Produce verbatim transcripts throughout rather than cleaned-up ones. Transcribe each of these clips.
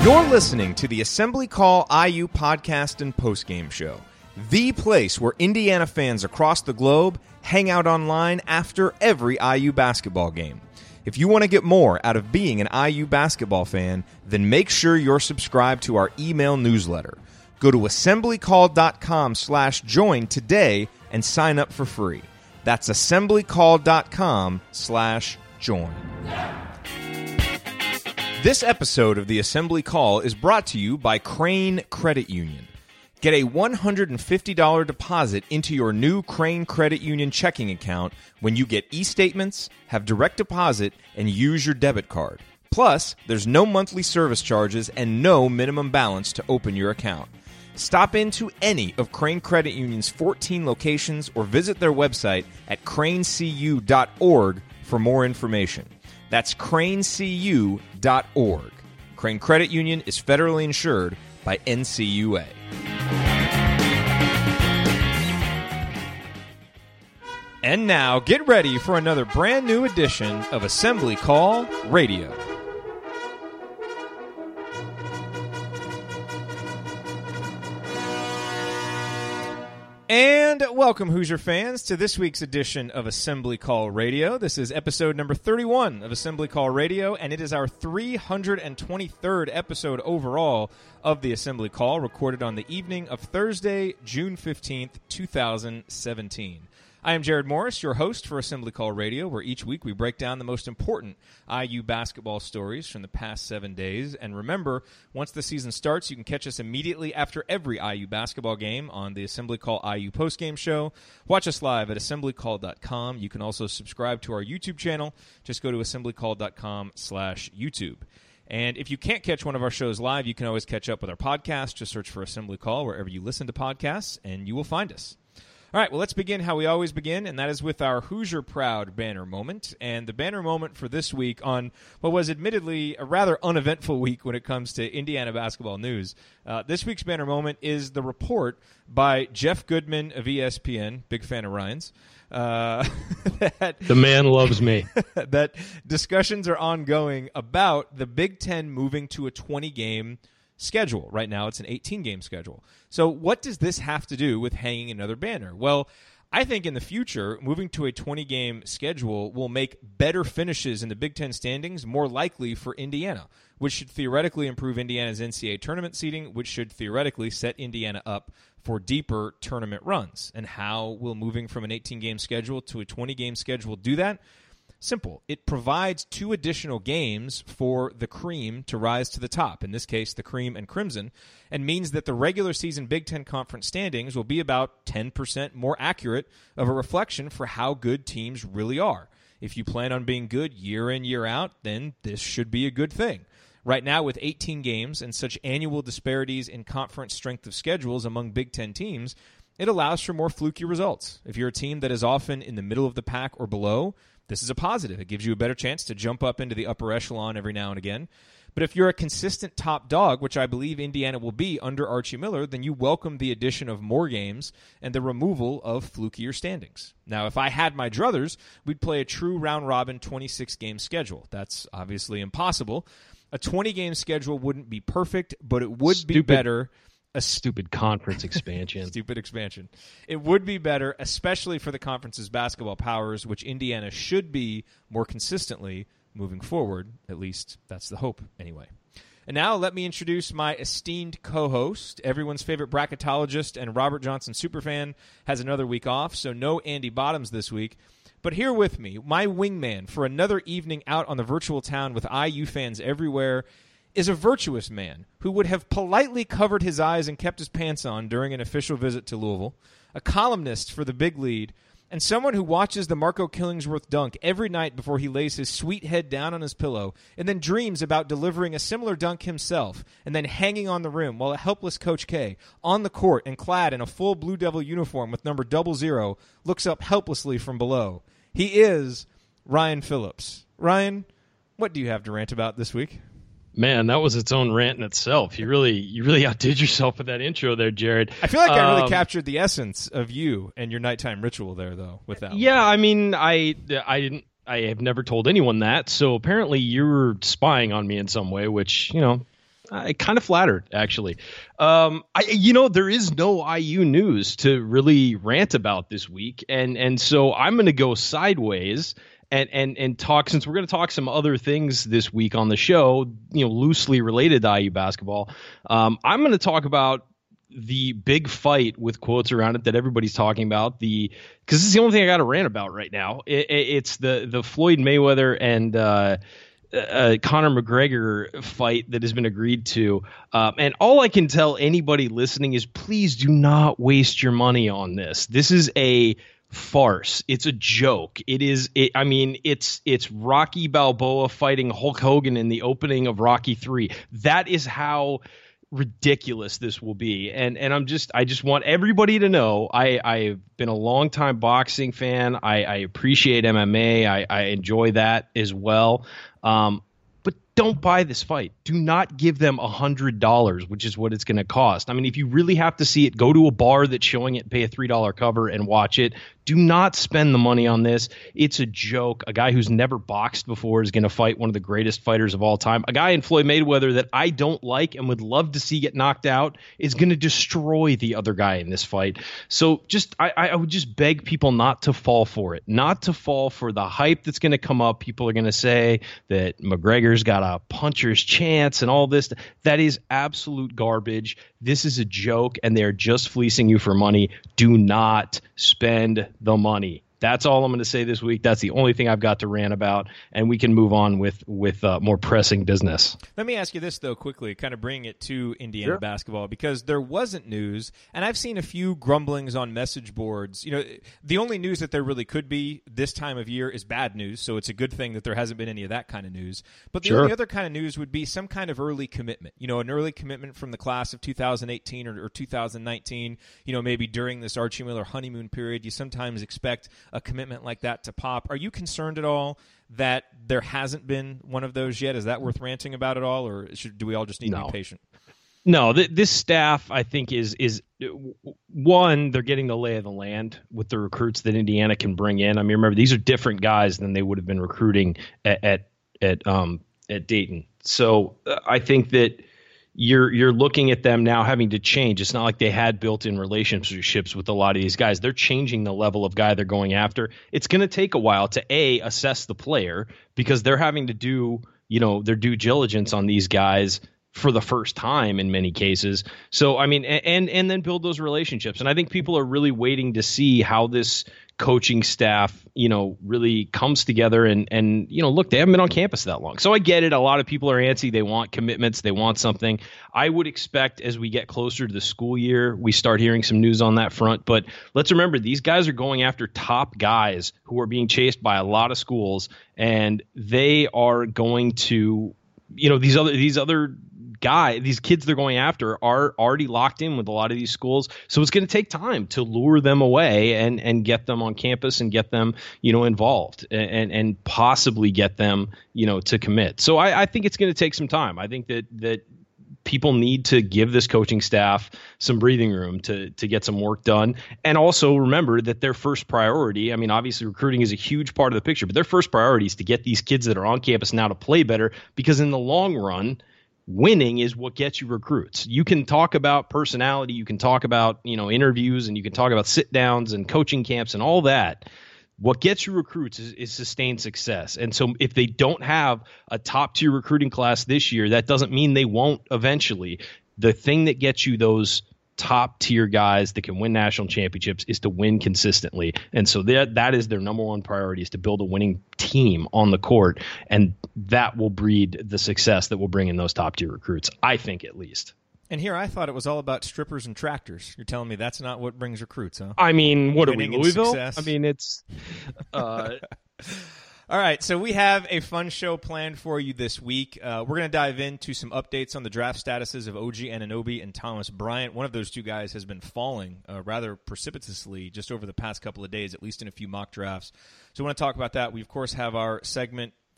You're listening to the Assembly Call I U podcast and postgame show, the place where Indiana fans across the globe hang out online after every I U basketball game. If you want to get more out of being an I U basketball fan, then make sure you're subscribed to our email newsletter. Go to assemblycall.com slash join today and sign up for free. That's assemblycall.com slash join. This episode of the Assembly Call is brought to you by Crane Credit Union. Get a one hundred fifty dollars deposit into your new Crane Credit Union checking account when you get e-statements, have direct deposit, and use your debit card. Plus, there's no monthly service charges and no minimum balance to open your account. Stop into any of Crane Credit Union's fourteen locations or visit their website at crane c u dot org for more information. That's crane c u dot org. Crane Credit Union is federally insured by N C U A. And now, get ready for another brand new edition of Assembly Call Radio. And welcome, Hoosier fans, to this week's edition of Assembly Call Radio. This is episode number thirty-one of Assembly Call Radio, and it is our three hundred twenty-third episode overall of the Assembly Call, recorded on the evening of Thursday, June fifteenth, two thousand seventeen. I am Jared Morris, your host for Assembly Call Radio, where each week we break down the most important I U basketball stories from the past seven days. And remember, once the season starts, you can catch us immediately after every I U basketball game on the Assembly Call I U postgame show. Watch us live at assembly call dot com. You can also subscribe to our YouTube channel. Just go to assembly call dot com slash YouTube. And if you can't catch one of our shows live, you can always catch up with our podcast. Just search for Assembly Call wherever you listen to podcasts, and you will find us. All right, well, let's begin how we always begin, and that is with our Hoosier Proud banner moment. And the banner moment for this week on what was admittedly a rather uneventful week when it comes to Indiana basketball news. Uh, this week's banner moment is the report by Jeff Goodman of E S P N, big fan of Ryan's. Uh, that, the man loves me. That discussions are ongoing about the Big Ten moving to a twenty-game schedule. Right now it's an eighteen-game schedule. So what does this have to do with hanging another banner? Well, I think in the future, moving to a twenty-game schedule will make better finishes in the Big Ten standings more likely for Indiana, which should theoretically improve Indiana's N C double A tournament seeding, which should theoretically set Indiana up for deeper tournament runs. And how will moving from an eighteen-game schedule to a twenty-game schedule do that? Simple. It provides two additional games for the cream to rise to the top, in this case, the cream and crimson, and means that the regular season Big Ten Conference standings will be about ten percent more accurate of a reflection for how good teams really are. If you plan on being good year in, year out, then this should be a good thing. Right now, with eighteen games and such annual disparities in conference strength of schedules among Big Ten teams, it allows for more fluky results. If you're a team that is often in the middle of the pack or below, this is a positive. It gives you a better chance to jump up into the upper echelon every now and again. But if you're a consistent top dog, which I believe Indiana will be under Archie Miller, then you welcome the addition of more games and the removal of flukier standings. Now, if I had my druthers, we'd play a true round-robin twenty-six game schedule. That's obviously impossible. A twenty-game schedule wouldn't be perfect, but it would Stupid. be better. A stupid conference expansion. Stupid expansion. It would be better, especially for the conference's basketball powers, which Indiana should be more consistently moving forward. At least that's the hope, anyway. And now let me introduce my esteemed co-host. Everyone's favorite bracketologist and Robert Johnson superfan has another week off, so no Andy Bottoms this week. But here with me, my wingman for another evening out on the virtual town with I U fans everywhere, is a virtuous man who would have politely covered his eyes and kept his pants on during an official visit to Louisville, a columnist for the Big Lead, and someone who watches the Marco Killingsworth dunk every night before he lays his sweet head down on his pillow and then dreams about delivering a similar dunk himself and then hanging on the rim while a helpless Coach K, on the court and clad in a full Blue Devil uniform with number double zero, looks up helplessly from below. He is Ryan Phillips. Ryan, what do you have to rant about this week? Man, that was its own rant in itself. You really, you really outdid yourself with that intro there, Jared. I feel like um, I really um, captured the essence of you and your nighttime ritual there, though. With that, yeah, one. I mean, I, I didn't, I have never told anyone that. So apparently, you're spying on me in some way, which you know, I kind of flattered, actually. Um, I, you know, there is no I U news to really rant about this week, and and so I'm going to go sideways and and and talk, since we're going to talk some other things this week on the show, you know, loosely related to I U basketball. Um, I'm going to talk about the big fight with quotes around it that everybody's talking about. The because this is the only thing I got to rant about right now. It, it, it's the the Floyd Mayweather and uh, Uh, Conor McGregor fight that has been agreed to. Um, and all I can tell anybody listening is please do not waste your money on this. This is a farce. It's a joke. It is. It, I mean, it's it's Rocky Balboa fighting Hulk Hogan in the opening of Rocky three. That is how ridiculous this will be. And and I'm just I just want everybody to know I I've been a long time boxing fan. I, I appreciate M M A. I, I enjoy that as well. Um, but don't buy this fight. Do not give them a hundred dollars, which is what it's going to cost. I mean, if you really have to see it, go to a bar that's showing it, pay a three dollar cover and watch it. Do not spend the money on this. It's a joke. A guy who's never boxed before is going to fight one of the greatest fighters of all time. A guy in Floyd Mayweather that I don't like and would love to see get knocked out is going to destroy the other guy in this fight. So just I, I would just beg people not to fall for it, not to fall for the hype that's going to come up. People are going to say that McGregor's got a puncher's chance and all this. That is absolute garbage. This is a joke, and they're just fleecing you for money. Do not spend the money. That's all I'm going to say this week. That's the only thing I've got to rant about, and we can move on with with uh, more pressing business. Let me ask you this, though, quickly, kind of bring it to Indiana Sure. basketball, because there wasn't news, and I've seen a few grumblings on message boards. You know, the only news that there really could be this time of year is bad news, so it's a good thing that there hasn't been any of that kind of news. But the Sure. only other kind of news would be some kind of early commitment, you know, an early commitment from the class of two thousand eighteen or, or two thousand nineteen, you know, maybe during this Archie Miller honeymoon period. You sometimes expect a commitment like that to pop. Are you concerned at all that there hasn't been one of those yet? Is that worth ranting about at all, or should, do we all just need No. to be patient? No, th- this staff, I think, is is one, they're getting the lay of the land with the recruits that Indiana can bring in. I mean, remember, these are different guys than they would have been recruiting at at at, um, at Dayton. So uh, I think that you're you're looking at them now having to change. It's not like they had built-in relationships with a lot of these guys. They're changing the level of guy they're going after. It's going to take a while to A, assess the player, because they're having to do, you know, their due diligence on these guys for the first time in many cases. So, I mean, and and then build those relationships. And I think people are really waiting to see how this coaching staff, you know, really comes together. And, and you know, look, they haven't been on campus that long. So I get it. A lot of people are antsy. They want commitments. They want something. I would expect as we get closer to the school year, we start hearing some news on that front. But let's remember, these guys are going after top guys who are being chased by a lot of schools, and they are going to, you know, these other these other guy, these kids they're going after are already locked in with a lot of these schools. So it's going to take time to lure them away and, and get them on campus and get them, you know, involved and, and possibly get them, you know, to commit. So I, I think it's going to take some time. I think that, that people need to give this coaching staff some breathing room to, to get some work done. And also remember that their first priority, I mean, obviously recruiting is a huge part of the picture, but their first priority is to get these kids that are on campus now to play better, because in the long run, winning is what gets you recruits. You can talk about personality, you can talk about, you know, interviews, and you can talk about sit downs and coaching camps and all that. What gets you recruits is, is sustained success. And so if they don't have a top tier recruiting class this year, that doesn't mean they won't eventually. The thing that gets you those top tier guys that can win national championships is to win consistently. And so that that is their number one priority, is to build a winning team on the court. And that will breed the success that will bring in those top tier recruits, I think, at least. And here I thought it was all about strippers and tractors. You're telling me that's not what brings recruits, huh? I mean, what Winning are we, and Louisville? success. I mean, it's uh All right, so we have a fun show planned for you this week. Uh, we're going to dive into some updates on the draft statuses of O G Anunoby and Thomas Bryant. One of those two guys has been falling uh, rather precipitously just over the past couple of days, at least in a few mock drafts. So we want to talk about that. We, of course, have our segment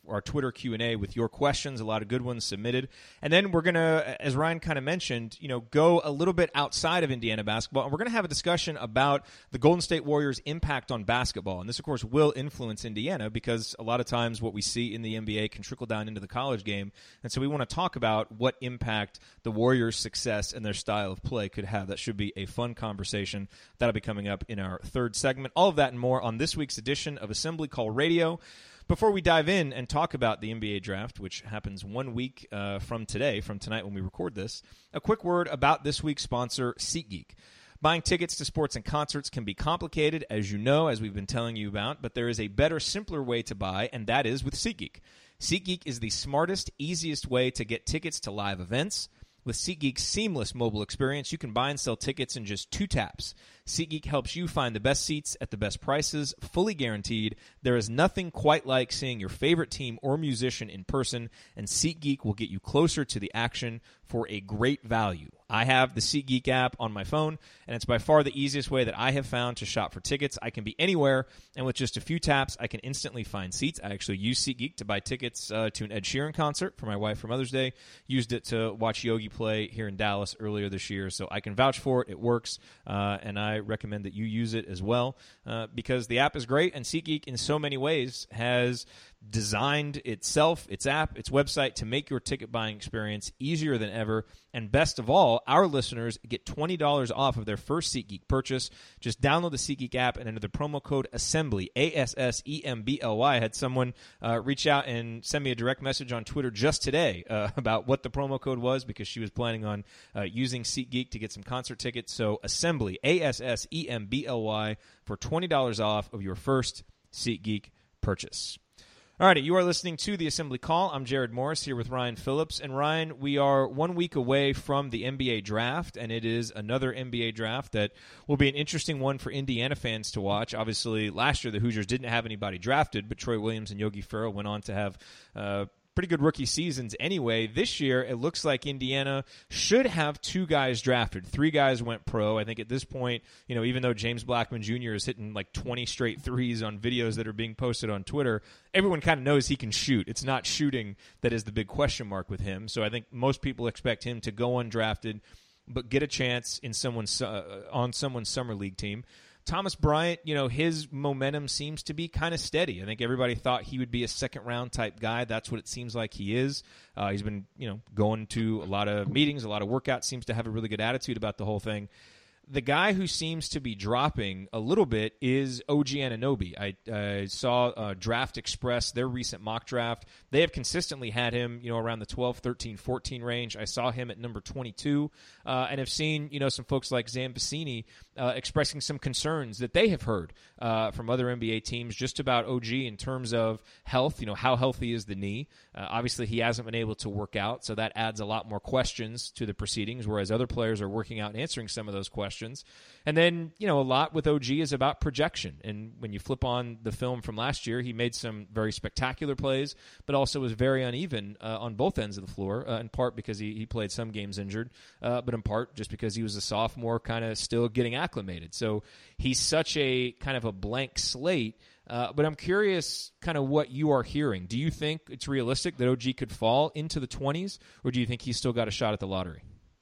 our Twitter Q and A with your questions, a lot of good ones submitted. And then we're going to, as Ryan kind of mentioned, you know, go a little bit outside of Indiana basketball, and we're going to have a discussion about the Golden State Warriors' impact on basketball. And this, of course, will influence Indiana because a lot of times what we see in the N B A can trickle down into the college game. And so we want to talk about what impact the Warriors' success and their style of play could have. That should be a fun conversation. That'll be coming up in our third segment. All of that and more on this week's edition of Assembly Call Radio. Before we dive in and talk about the N B A draft, which happens one week uh, from today, from tonight when we record this, a quick word about this week's sponsor, SeatGeek. Buying tickets to sports and concerts can be complicated, as you know, as we've been telling you about, but there is a better, simpler way to buy, and that is with SeatGeek. SeatGeek is the smartest, easiest way to get tickets to live events. With SeatGeek's seamless mobile experience, you can buy and sell tickets in just two taps. SeatGeek helps you find the best seats at the best prices, fully guaranteed. There is nothing quite like seeing your favorite team or musician in person, and SeatGeek will get you closer to the action for a great value. I have the SeatGeek app on my phone, and it's by far the easiest way that I have found to shop for tickets. I can be anywhere, and with just a few taps, I can instantly find seats. I actually use SeatGeek to buy tickets uh, to an Ed Sheeran concert for my wife for Mother's Day. Used it to watch Yogi play here in Dallas earlier this year, so I can vouch for it. It works, uh, and I recommend that you use it as well uh, because the app is great, and SeatGeek in so many ways has designed itself, its app, its website to make your ticket buying experience easier than ever. And best of all, our listeners get twenty dollars off of their first SeatGeek purchase. Just download the SeatGeek app and enter the promo code ASSEMBLY, A S S E M B L Y. I had someone uh, reach out and send me a direct message on Twitter just today uh, about what the promo code was because she was planning on uh, using SeatGeek to get some concert tickets. So ASSEMBLY, A S S E M B L Y, for twenty dollars off of your first SeatGeek purchase. All right, you are listening to the Assembly Call. I'm Jared Morris here with Ryan Phillips. And Ryan, we are one week away from the N B A draft, and it is another N B A draft that will be an interesting one for Indiana fans to watch. Obviously, last year the Hoosiers didn't have anybody drafted, but Troy Williams and Yogi Ferrell went on to have uh, pretty good rookie seasons anyway. This year, it looks like Indiana should have two guys drafted. Three guys went pro. I think at this point, you know, even though James Blackman Junior is hitting like twenty straight threes on videos that are being posted on Twitter, everyone kind of knows he can shoot. It's not shooting that is the big question mark with him. So I think most people expect him to go undrafted, but get a chance in someone's uh, on someone's summer league team. Thomas Bryant, you know, his momentum seems to be kind of steady. I think everybody thought he would be a second-round type guy. That's what it seems like he is. Uh, he's been, you know, going to a lot of meetings, a lot of workouts, seems to have a really good attitude about the whole thing. The guy who seems to be dropping a little bit is O G Anunoby. I uh, saw uh, Draft Express, their recent mock draft. They have consistently had him, you know, around the twelve, thirteen, fourteen range. I saw him at number twenty-two, uh, and have seen, you know, some folks like Zan Bassini uh, expressing some concerns that they have heard uh, from other N B A teams just about O G in terms of health. You know, how healthy is the knee? Uh, obviously, he hasn't been able to work out, so that adds a lot more questions to the proceedings, whereas other players are working out and answering some of those questions. And then, you know, a lot with O G is about projection. And when you flip on the film from last year, he made some very spectacular plays, but also was very uneven uh, on both ends of the floor, uh, in part because he, he played some games injured, uh, but in part just because he was a sophomore kind of still getting acclimated. So he's such a kind of a blank slate. Uh, but I'm curious kind of what you are hearing. Do you think it's realistic that O G could fall into the twenties, or do you think he's still got a shot at the lottery?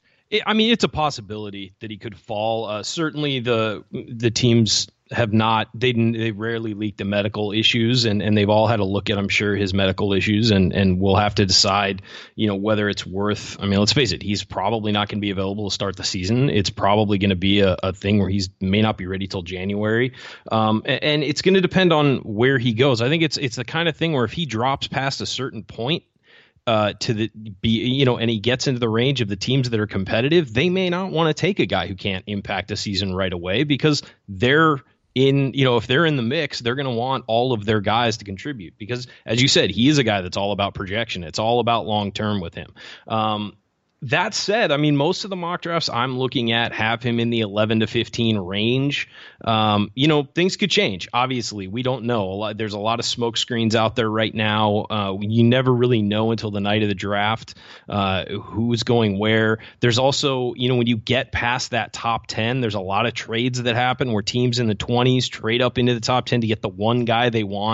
I mean, it's a possibility that he could fall. Uh, certainly, the the teams have not. They they rarely leak the medical issues, and, and they've all had a look at, I'm sure, his medical issues, and and we'll have to decide, you know, whether it's worth. I mean, let's face it, he's probably not going to be available to start the season. It's probably going to be a, a thing where he's may not be ready till January, um, and, and it's going to depend on where he goes. I think it's it's the kind of thing where if he drops past a certain point, Uh, to the be you know, and he gets into the range of the teams that are competitive, they may not want to take a guy who can't impact a season right away because they're in, you know, if they're in the mix, they're going to want all of their guys to contribute because, as you said, he is a guy that's all about projection. It's all about long term with him. Um, That said, I mean, most of the mock drafts I'm looking at have him in the eleven to fifteen range. Um, you know, things could change. Obviously, we don't know. A lot, there's a lot of smoke screens out there right now. Uh, you never really know until the night of the draft uh, who's going where. There's also, you know, when you get past that top ten, there's a lot of trades that happen where teams in the twenties trade up into the top ten to get the one guy they want.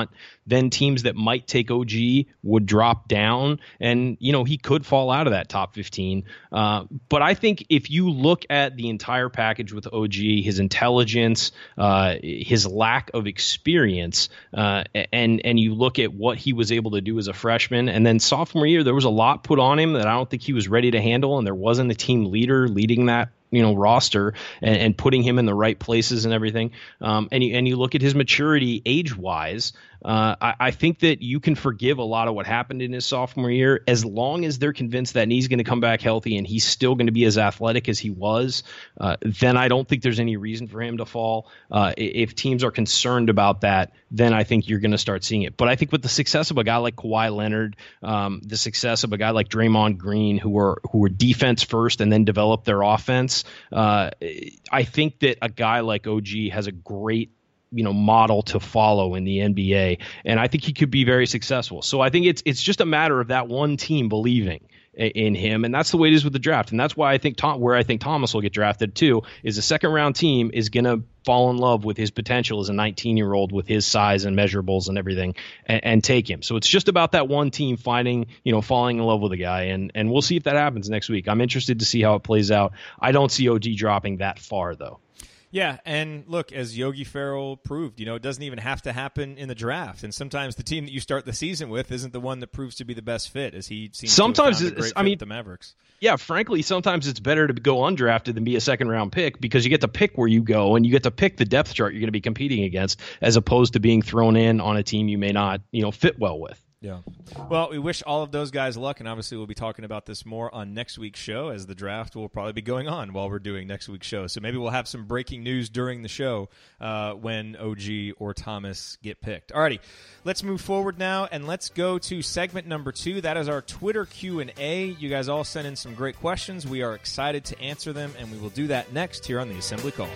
then teams that might take O G would drop down, and you know he could fall out of that top fifteen. Uh, but I think if you look at the entire package with O G, his intelligence, uh, his lack of experience, uh, and and you look at what he was able to do as a freshman, and then sophomore year there was a lot put on him that I don't think he was ready to handle, and there wasn't a team leader leading that you know roster and, and putting him in the right places and everything. Um, and you and you look at his maturity age wise. Uh, I, I think that you can forgive a lot of what happened in his sophomore year as long as they're convinced that knee's going to come back healthy and he's still going to be as athletic as he was. Uh, then I don't think there's any reason for him to fall. Uh, if teams are concerned about that, then I think you're going to start seeing it. But I think with the success of a guy like Kawhi Leonard, um, the success of a guy like Draymond Green, who were who were defense first and then developed their offense, uh, I think that a guy like O G has a great you know, model to follow in the N B A. And I think he could be very successful. So I think it's it's just a matter of that one team believing in him. And that's the way it is with the draft. And that's why I think Tom, where I think Thomas will get drafted too, is a second round team is going to fall in love with his potential as a nineteen year old with his size and measurables and everything and, and take him. So it's just about that one team finding, you know, falling in love with a guy. And, and we'll see if that happens next week. I'm interested to see how it plays out. I don't see O G dropping that far though. Yeah, and look, as Yogi Ferrell proved, you know, it doesn't even have to happen in the draft. And sometimes the team that you start the season with isn't the one that proves to be the best fit, as he seems sometimes to have found a great I fit mean, with the Mavericks. Yeah, frankly, sometimes it's better to go undrafted than be a second-round pick because you get to pick where you go and you get to pick the depth chart you're going to be competing against as opposed to being thrown in on a team you may not, you know, fit well with. Yeah. Well, we wish all of those guys luck, and obviously we'll be talking about this more on next week's show as the draft will probably be going on while we're doing next week's show. So maybe we'll have some breaking news during the show uh, when O G or Thomas get picked. Alrighty, let's move forward now, and let's go to segment number two. That is our Twitter Q and A. You guys all sent in some great questions. We are excited to answer them, and we will do that next here on the Assembly Call.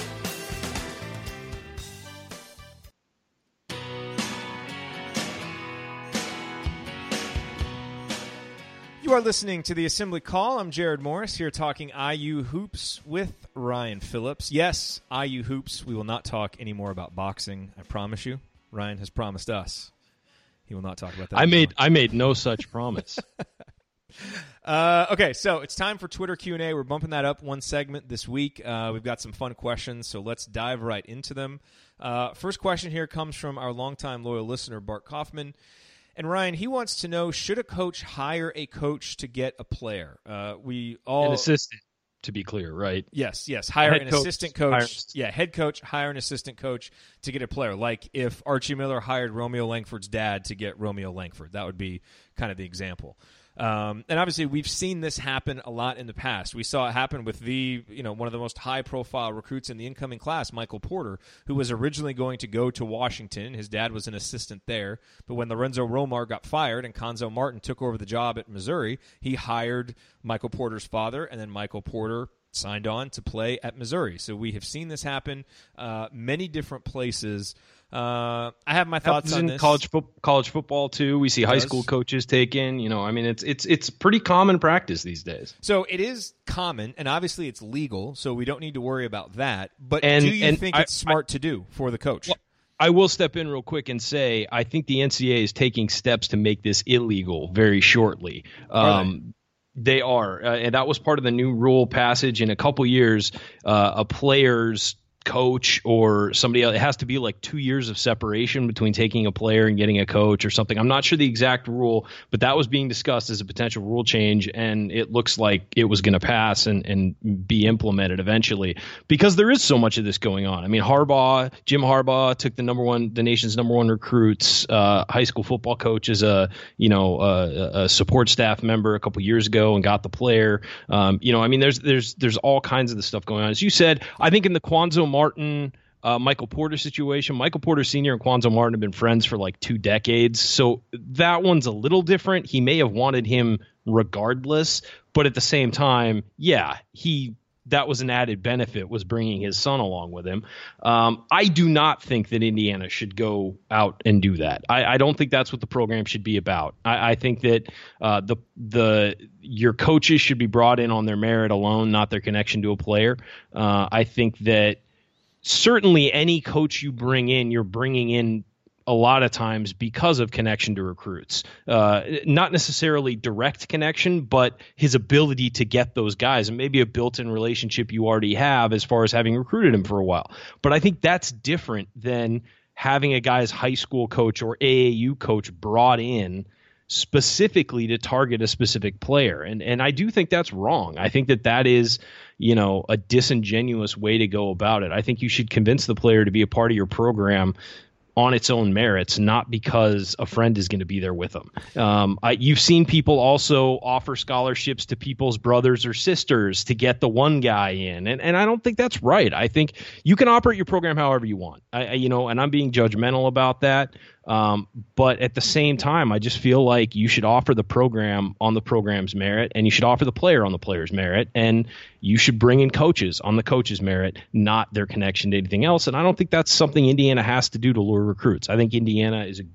You are listening to the Assembly Call. I'm Jared Morris here talking I U Hoops with Ryan Phillips. Yes, I U Hoops. We will not talk anymore about boxing. I promise you. Ryan has promised us he will not talk about that I anymore. made I made no such promise. uh, okay, so it's time for Twitter Q and A. We're bumping that up one segment this week. Uh, we've got some fun questions, so let's dive right into them. Uh, first question here comes from our longtime loyal listener, Bart Kaufman. And Ryan, he wants to know, should a coach hire a coach to get a player? Uh, we all An assistant, to be clear, right? Yes, yes. Hire Head an coach, assistant coach. hire- Yeah, head coach, hire an assistant coach to get a player. Like if Archie Miller hired Romeo Langford's dad to get Romeo Langford. That would be kind of the example. Um, and obviously, we've seen this happen a lot in the past. We saw it happen with the, you know, one of the most high-profile recruits in the incoming class, Michael Porter, who was originally going to go to Washington. His dad was an assistant there. But when Lorenzo Romar got fired and Konzo Martin took over the job at Missouri, he hired Michael Porter's father, and then Michael Porter signed on to play at Missouri. So we have seen this happen uh, many different places. Uh, I have my thoughts on in this. college fo- college football too. We see high does. school coaches taken. You know, I mean, it's it's it's pretty common practice these days. So it is common, and obviously it's legal, so we don't need to worry about that. But And- do you and think I- it's smart to do for the coach? Well, I will step in real quick and say I think the N C double A is taking steps to make this illegal very shortly. Are Um, they are, uh, and that was part of the new rule passage. In a couple years, uh, a player's coach or somebody else, it has to be like two years of separation between taking a player and getting a coach or something. I'm not sure the exact rule, but that was being discussed as a potential rule change, and it looks like it was going to pass and, and be implemented eventually because there is so much of this going on. I mean, Harbaugh, Jim Harbaugh took the number one, the nation's number one recruits, uh, high school football coach as a, you know, uh, a support staff member a couple years ago and got the player. Um, you know, I mean, there's, there's, there's all kinds of the stuff going on. As you said, I think in the Kwanzo Martin, uh, Michael Porter situation, Michael Porter Senior and Kwanzo Martin have been friends for like two decades. So that one's a little different. He may have wanted him regardless, but at the same time, yeah, he, that was an added benefit, was bringing his son along with him. Um, I do not think that Indiana should go out and do that. I, I don't think that's what the program should be about. I, I think that uh, the the your coaches should be brought in on their merit alone, not their connection to a player. Uh, I think that certainly any coach you bring in, you're bringing in a lot of times because of connection to recruits. Uh, not necessarily direct connection, but his ability to get those guys and maybe a built-in relationship you already have as far as having recruited him for a while. But I think that's different than having a guy's high school coach or A A U coach brought in specifically to target a specific player. And and I do think that's wrong. I think that that is, you know, a disingenuous way to go about it. I think you should convince the player to be a part of your program on its own merits, not because a friend is going to be there with them. Um, I, you've seen people also offer scholarships to people's brothers or sisters to get the one guy in. And, and I don't think that's right. I think you can operate your program however you want, I, I, you know, and I'm being judgmental about that. Um, but at the same time, I just feel like you should offer the program on the program's merit, and you should offer the player on the player's merit, and you should bring in coaches on the coach's merit, not their connection to anything else. And I don't think that's something Indiana has to do to lure recruits. I think Indiana is a,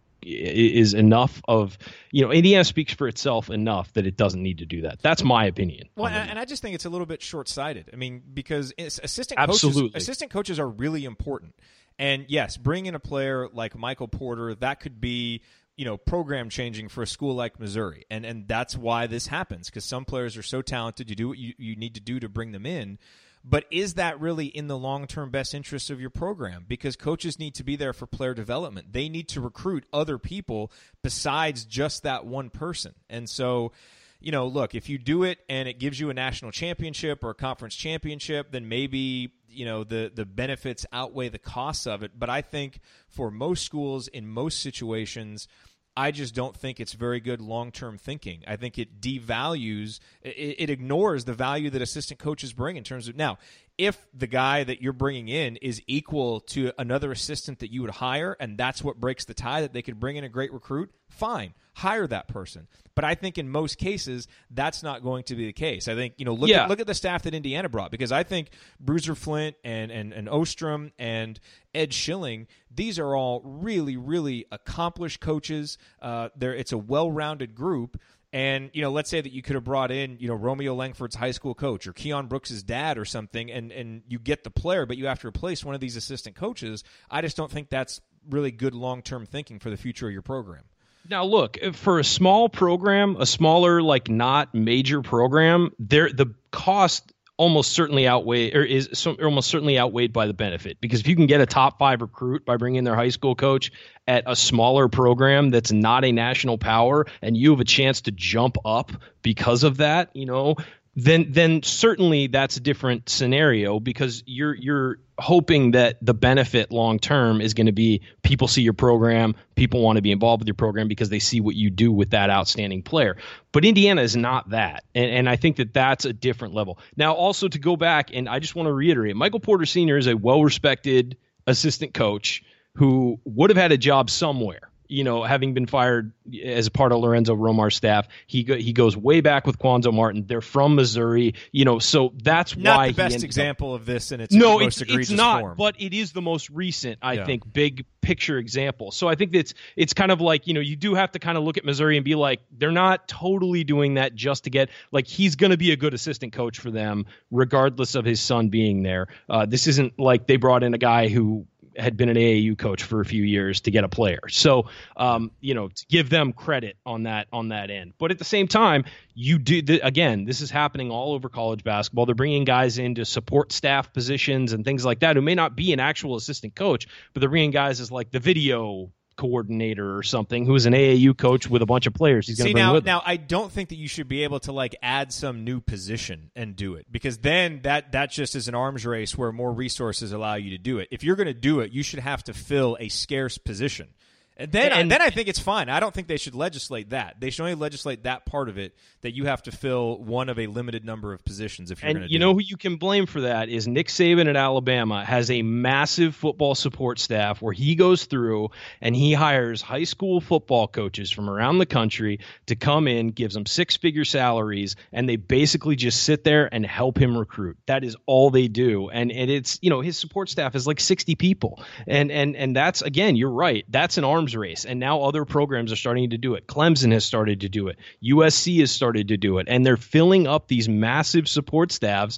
is enough of, you know, Indiana speaks for itself enough that it doesn't need to do that. That's my opinion. Well, and, and I just think it's a little bit short-sighted. I mean, because assistant Absolutely. coaches, assistant coaches are really important. And yes, bring in a player like Michael Porter, that could be, you know, program changing for a school like Missouri. And and that's why this happens, because some players are so talented, you do what you, you need to do to bring them in. But is that really in the long-term best interest of your program? Because coaches need to be there for player development. They need to recruit other people besides just that one person. And so, you know, look, if you do it and it gives you a national championship or a conference championship, then maybe, you know, the, the benefits outweigh the costs of it. But I think for most schools in most situations, I just don't think it's very good long-term thinking. I think it devalues, it, it ignores the value that assistant coaches bring in terms of, now, if the guy that you're bringing in is equal to another assistant that you would hire, and that's what breaks the tie, that they could bring in a great recruit, fine, hire that person. But I think in most cases, that's not going to be the case. I think, you know, look, yeah. at, look at the staff that Indiana brought, because I think Bruiser Flint and, and, and Ostrom and Ed Schilling, these are all really, really accomplished coaches. Uh, they're, it's a well-rounded group. And, you know, let's say that you could have brought in, you know, Romeo Langford's high school coach or Keon Brooks' dad or something, and, and you get the player, but you have to replace one of these assistant coaches. I just don't think that's really good long-term thinking for the future of your program. Now, look, for a small program, a smaller, like not major program, there the cost almost certainly outweigh or is so, almost certainly outweighed by the benefit, because if you can get a top five recruit by bringing in their high school coach at a smaller program that's not a national power, and you have a chance to jump up because of that, you know, then then certainly that's a different scenario, because you're you're hoping that the benefit long term is going to be people see your program, people want to be involved with your program because they see what you do with that outstanding player. But Indiana is not that, and, and I think that that's a different level. Now, also to go back, and I just want to reiterate, Michael Porter Senior is a well-respected assistant coach who would have had a job somewhere. You know, having been fired as a part of Lorenzo Romar's staff, he go, he goes way back with Quanzo Martin. They're from Missouri, you know, so that's not why the best he example up, of this in its no, most it's, egregious it's not, form. But it is the most recent, I yeah. think, big picture example. So I think that's it's kind of like, you know, you do have to kind of look at Missouri and be like, they're not totally doing that just to get, like, he's going to be a good assistant coach for them, regardless of his son being there. Uh, this isn't like they brought in a guy who had been an A A U coach for a few years to get a player. So, um, you know, to give them credit on that, on that end. But at the same time, you do, th- again, this is happening all over college basketball. They're bringing guys in to support staff positions and things like that who may not be an actual assistant coach, but they're bringing guys as like the video coordinator or something who is an A A U coach with a bunch of players he's going to bring now, with him. Now, I don't think that you should be able to like add some new position and do it, because then that that just is an arms race where more resources allow you to do it. If you're going to do it, you should have to fill a scarce position. And then, and then I think it's fine. I don't think they should legislate that. They should only legislate that part of it, that you have to fill one of a limited number of positions if you're going to do it. And you know who you can blame for that is Nick Saban at Alabama has a massive football support staff where he goes through and he hires high school football coaches from around the country to come in, gives them six-figure salaries, and they basically just sit there and help him recruit. That is all they do. And, and it's, you know, his support staff is like sixty people. And, and, and that's, again, you're right. That's an arms race, and now other programs are starting to do it. Clemson has started to do it. U S C has started to do it, and they're filling up these massive support staffs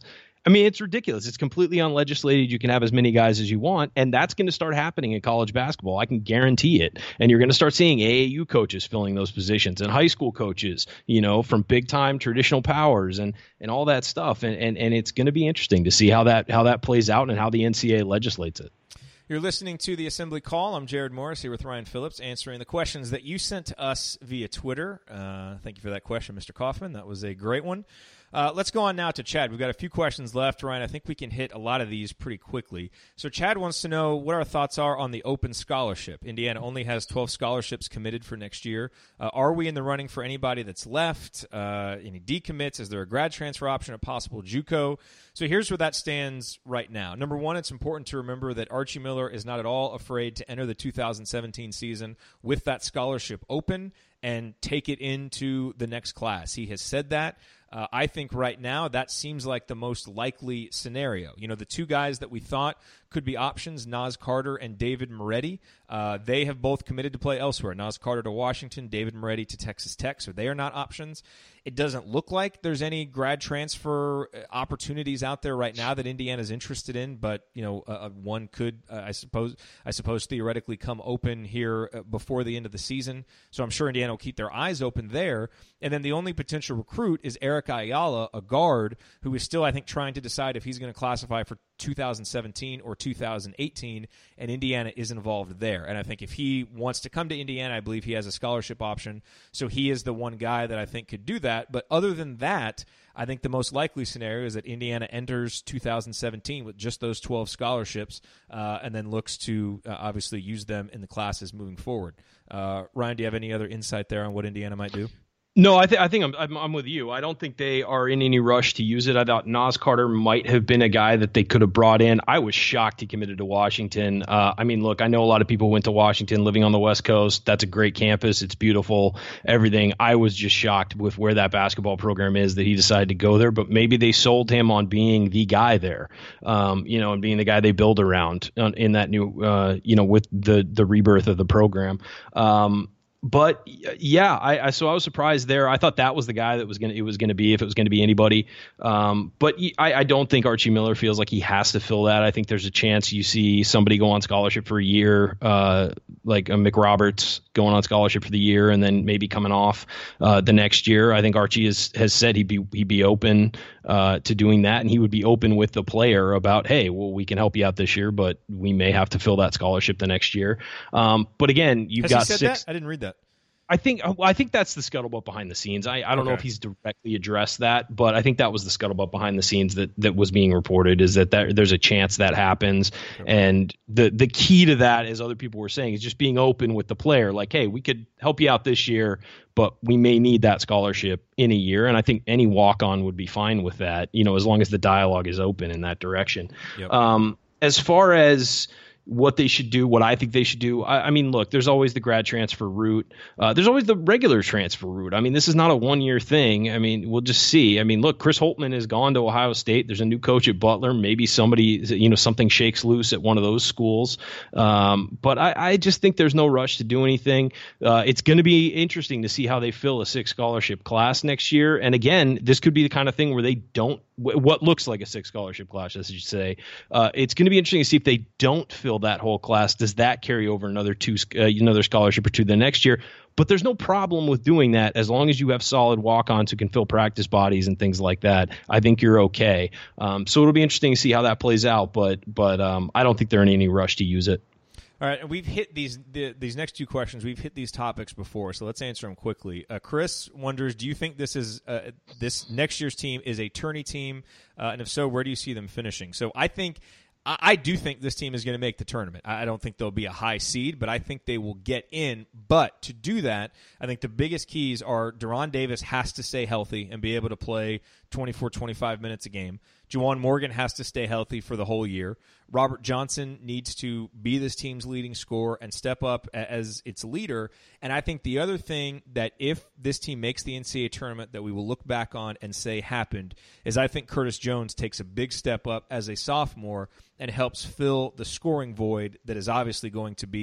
I mean, it's ridiculous. It's completely unlegislated. You can have as many guys as you want, and that's going to start happening in college basketball. I can guarantee it. And you're going to start seeing A A U coaches filling those positions and high school coaches, you know, from big-time traditional powers and and all that stuff. And and and it's going to be interesting to see how that how that plays out and how the N C double A legislates it. You're listening to the Assembly Call. I'm Jared Morris here with Ryan Phillips, answering the questions that you sent to us via Twitter. Uh, thank you for that question, Mister Kaufman. That was a great one. Uh, let's go on now to Chad. We've got a few questions left, Ryan. I think we can hit a lot of these pretty quickly. So Chad wants to know what our thoughts are on the open scholarship. Indiana only has twelve scholarships committed for next year. Uh, are we in the running for anybody that's left? Uh, any decommits? Is there a grad transfer option, a possible JUCO? So here's where that stands right now. Number one, it's important to remember that Archie Miller is not at all afraid to enter the two thousand seventeen season with that scholarship open and take it into the next class. He has said that. Uh, I think right now that seems like the most likely scenario. You know, the two guys that we thought could be options, Naz Carter and David Moretti, uh, they have both committed to play elsewhere. Naz Carter to Washington, David Moretti to Texas Tech, so they are not options. It doesn't look like there's any grad transfer opportunities out there right now that Indiana's interested in, but you know, uh, one could, uh, I suppose, I suppose theoretically come open here before the end of the season. So I'm sure Indiana will keep their eyes open there. And then the only potential recruit is Eric Ayala, a guard who is still, I think, trying to decide if he's going to classify for two thousand seventeen or two thousand eighteen, and Indiana is involved there. And I think if he wants to come to Indiana, I believe he has a scholarship option, so he is the one guy that I think could do that. But other than that, I think the most likely scenario is that Indiana enters two thousand seventeen with just those twelve scholarships uh, and then looks to uh, obviously use them in the classes moving forward. Uh, Ryan, do you have any other insight there on what Indiana might do? No, I, th- I think I'm, I'm I'm with you. I don't think they are in any rush to use it. I thought Naz Carter might have been a guy that they could have brought in. I was shocked he committed to Washington. Uh, I mean, look, I know a lot of people went to Washington living on the West Coast. That's a great campus. It's beautiful, everything. I was just shocked with where that basketball program is that he decided to go there. But maybe they sold him on being the guy there, um, you know, and being the guy they build around in that new, uh, you know, with the the rebirth of the program. Um, But yeah, I, I so I was surprised there. I thought that was the guy that was gonna it was gonna be if it was gonna be anybody. Um, but I, I don't think Archie Miller feels like he has to fill that. I think there's a chance you see somebody go on scholarship for a year, uh, like a McRoberts going on scholarship for the year and then maybe coming off uh, the next year. I think Archie has has said he'd be he'd be open uh, to doing that, and he would be open with the player about, hey, well, we can help you out this year, but we may have to fill that scholarship the next year. Um, but again, you've Has got he said six. That? I didn't read that. I think I think that's the scuttlebutt behind the scenes. I, I don't okay. know if he's directly addressed that, but I think that was the scuttlebutt behind the scenes that, that was being reported is that, that there's a chance that happens. Okay. And the the key to that, as other people were saying, is just being open with the player. Like, hey, we could help you out this year, but we may need that scholarship in a year. And I think any walk-on would be fine with that, you know, as long as the dialogue is open in that direction. Yep. Um, as far as what they should do, what I think they should do. I, I mean, look, there's always the grad transfer route. Uh, there's always the regular transfer route. I mean, this is not a one-year thing. I mean, we'll just see. I mean, look, Chris Holtmann has gone to Ohio State. There's a new coach at Butler. Maybe somebody, you know, something shakes loose at one of those schools. Um, but I, I just think there's no rush to do anything. Uh, it's going to be interesting to see how they fill a six scholarship class next year. And again, this could be the kind of thing where they don't, what looks like a six scholarship class, as you say. Uh, it's going to be interesting to see if they don't fill that whole class. Does that carry over another two, uh, another scholarship or two the next year? But there's no problem with doing that as long as you have solid walk-ons who can fill practice bodies and things like that. I think you're okay. Um, so it'll be interesting to see how that plays out. But but um, I don't think they're in any rush to use it. All right, and we've hit these the, these next two questions. We've hit these topics before, so let's answer them quickly. Uh, Chris wonders, do you think this is uh, this next year's team is a tourney team, uh, and if so, where do you see them finishing? So I think I, I do think this team is going to make the tournament. I, I don't think they'll be a high seed, but I think they will get in. But to do that, I think the biggest keys are Deron Davis has to stay healthy and be able to play twenty-four, twenty-five minutes a game. Juwan Morgan has to stay healthy for the whole year. Robert Johnson needs to be this team's leading scorer and step up as its leader. And I think the other thing that if this team makes the N C double A tournament that we will look back on and say happened is I think Curtis Jones takes a big step up as a sophomore and helps fill the scoring void that is obviously going to be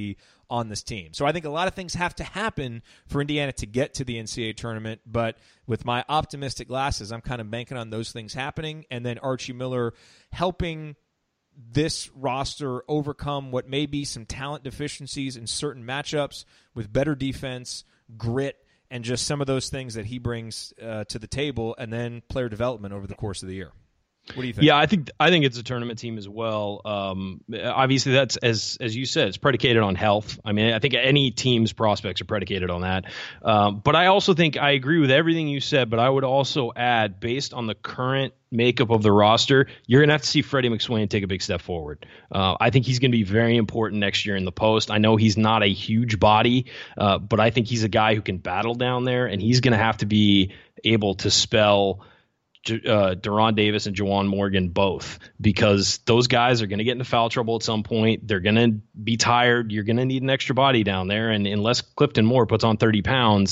on this team. So I think a lot of things have to happen for Indiana to get to the N C double A tournament, but with my optimistic glasses, I'm kind of banking on those things happening, and then Archie Miller helping this roster overcome what may be some talent deficiencies in certain matchups with better defense, grit, and just some of those things that he brings uh, to the table, and then player development over the course of the year. What do you think? Yeah, I think I think it's a tournament team as well. Um, obviously, that's as as you said, it's predicated on health. I mean, I think any team's prospects are predicated on that. Um, but I also think I agree with everything you said. But I would also add, based on the current makeup of the roster, you're going to have to see Freddie McSwain take a big step forward. Uh, I think he's going to be very important next year in the post. I know he's not a huge body, uh, but I think he's a guy who can battle down there, and he's going to have to be able to spell Uh, Deron Davis and Juwan Morgan both, because those guys are going to get into foul trouble at some point. They're going to be tired. You're going to need an extra body down there, and unless Clifton Moore puts on thirty pounds,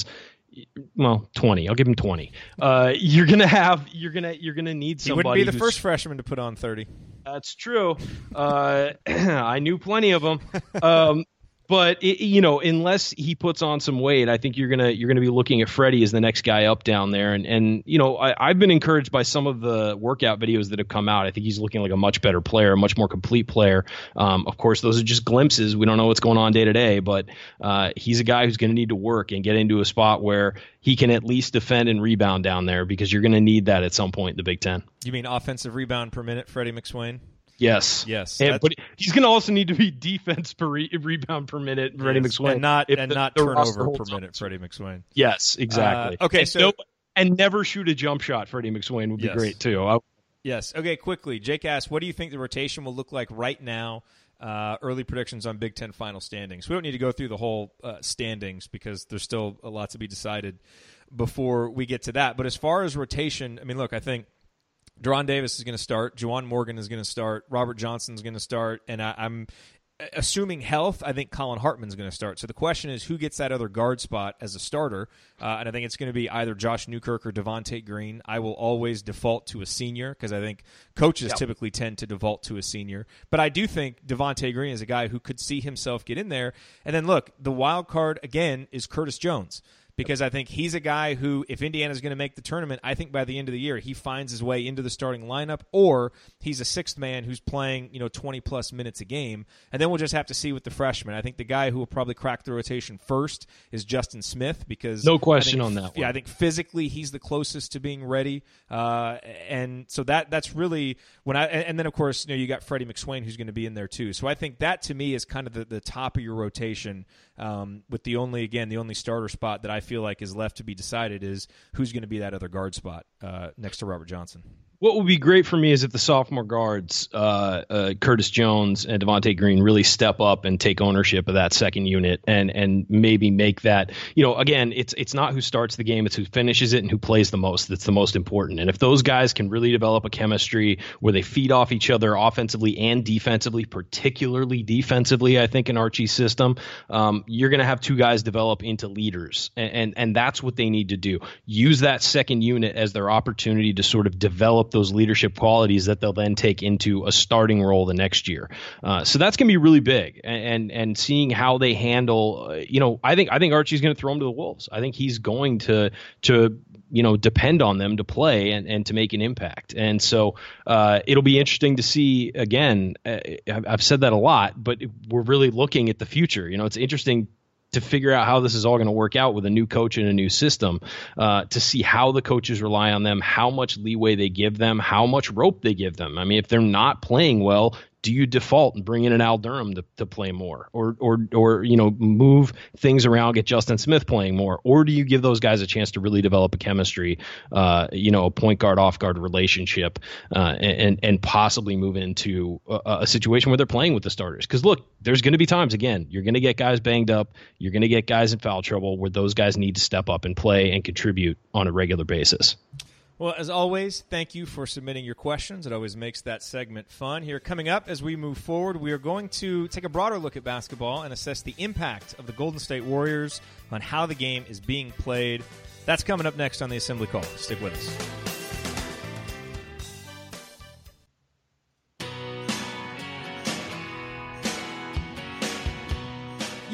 well, twenty, I'll give him twenty. Uh, you're gonna have you're gonna you're gonna need somebody. He wouldn't be the first freshman to put on thirty. That's true. Uh, I knew plenty of them. Um, But it, you know, unless he puts on some weight, I think you're gonna you're gonna be looking at Freddie as the next guy up down there. And and you know, I, I've been encouraged by some of the workout videos that have come out. I think he's looking like a much better player, a much more complete player. Um, of course, those are just glimpses. We don't know what's going on day to day, but uh, he's a guy who's going to need to work and get into a spot where he can at least defend and rebound down there, because you're going to need that at some point in the Big Ten. You mean offensive rebound per minute, Freddie McSwain? Yes. Yes. And, but he's going to also need to be defense per re- rebound per minute, Freddie yes. McSwain. And not, and the, not the turnover per minute, Freddie McSwain. Yes, exactly. Uh, okay, and so. No, and never shoot a jump shot, Freddie McSwain would be yes. great, too. I, yes. Okay, quickly. Jake asks, what do you think the rotation will look like right now? Uh, early predictions on Big Ten final standings. We don't need to go through the whole uh, standings, because there's still a lot to be decided before we get to that. But as far as rotation, I mean, look, I think Deron Davis is going to start. Juwan Morgan is going to start. Robert Johnson is going to start. And I, I'm assuming health, I think Colin Hartman's going to start. So the question is, who gets that other guard spot as a starter? Uh, and I think it's going to be either Josh Newkirk or Devontae Green. I will always default to a senior, because I think coaches yep. typically tend to default to a senior. But I do think Devontae Green is a guy who could see himself get in there. And then, look, the wild card, again, is Curtis Jones. Because I think he's a guy who, if Indiana's going to make the tournament, I think by the end of the year he finds his way into the starting lineup, or he's a sixth man who's playing, you know, twenty-plus minutes a game. And then we'll just have to see with the freshmen. I think the guy who will probably crack the rotation first is Justin Smith, because no question think, on that one. Yeah, I think physically he's the closest to being ready. Uh, and so that that's really when I and, and then of course, you know, you got Freddie McSwain who's going to be in there too. So I think that to me is kind of the, the top of your rotation. Um, with the only again the only starter spot that I feel like is left to be decided is who's going to be that other guard spot uh, next to Robert Johnson. What would be great for me is if the sophomore guards, uh, uh, Curtis Jones and Devontae Green, really step up and take ownership of that second unit, and and maybe make that, you know, again, it's it's not who starts the game, it's who finishes it and who plays the most that's the most important. And if those guys can really develop a chemistry where they feed off each other offensively and defensively, particularly defensively, I think in Archie's system, um, you're going to have two guys develop into leaders, and, and and that's what they need to do. Use that second unit as their opportunity to sort of develop those leadership qualities that they'll then take into a starting role the next year. Uh, so that's going to be really big, and, and and seeing how they handle, uh, you know, I think I think Archie's going to throw them to the wolves. I think he's going to to you know depend on them to play and, and to make an impact. And so uh, it'll be interesting to see again. Uh, I've said that a lot, but we're really looking at the future. You know, it's interesting to figure out how this is all going to work out with a new coach and a new system, uh, to see how the coaches rely on them, how much leeway they give them, how much rope they give them. I mean, if they're not playing well, do you default and bring in an Al Durham to, to play more, or, or, or, you know, move things around, get Justin Smith playing more, or do you give those guys a chance to really develop a chemistry, uh, you know, a point guard off guard relationship, uh, and, and possibly move into a, a situation where they're playing with the starters? Because look, there's going to be times, again, you're going to get guys banged up, you're going to get guys in foul trouble where those guys need to step up and play and contribute on a regular basis. Well, as always, thank you for submitting your questions. It always makes that segment fun. Here, coming up as we move forward, we are going to take a broader look at basketball and assess the impact of the Golden State Warriors on how the game is being played. That's coming up next on the Assembly Call. Stick with us.